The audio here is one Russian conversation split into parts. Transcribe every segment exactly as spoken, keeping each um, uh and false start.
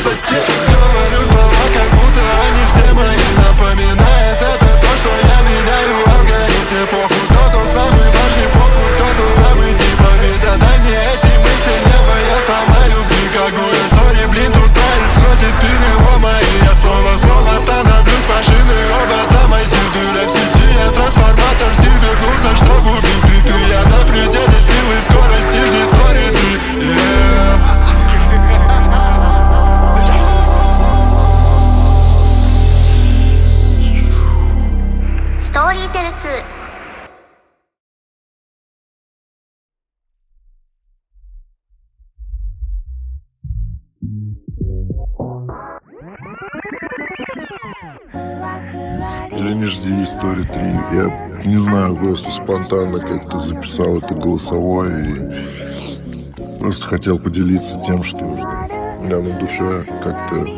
высоте. Говорю слова, как будто они все мои. Напоминает это то, что я меняю алгоритмы. Похуй, кто тот самый важный, похуй, кто тот самый типа. Ведь отдай мне эти мысли, небо, я сама люблю. Как будто сори, блин, тут происходит переломы. И я слово в слово становлюсь машиной робота. Майзиду рэп сети, я трансформатор, стиль вернулся, чтобы убить биты. Я на пределе силы, скорости, здесь творит ты. Storytel ツー。 Или не жди истории три. Я не знаю, просто спонтанно как-то записал это голосовое и просто хотел поделиться тем, что у меня на душе как-то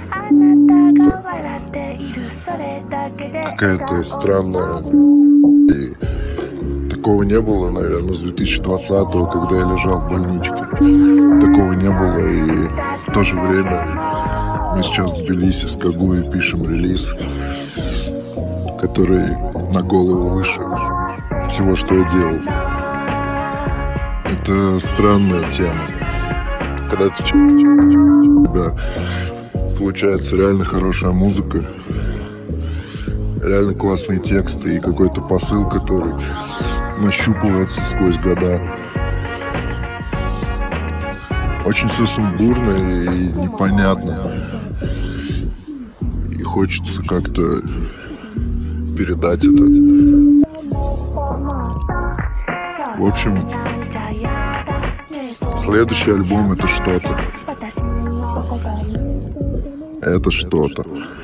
какая-то странная. И такого не было, наверное, с две тысячи двадцатого, когда я лежал в больничке. Такого не было, и в то же время мы сейчас в Тбилиси с Кагуей пишем релиз, который на голову выше всего, что я делал. Это странная тема. Когда ты у тебя получается реально хорошая музыка, реально классные тексты и какой-то посыл, который нащупывается сквозь года. Очень все сумбурно и непонятно. И хочется как-то передать это. В общем, следующий альбом — это что-то. Это что-то.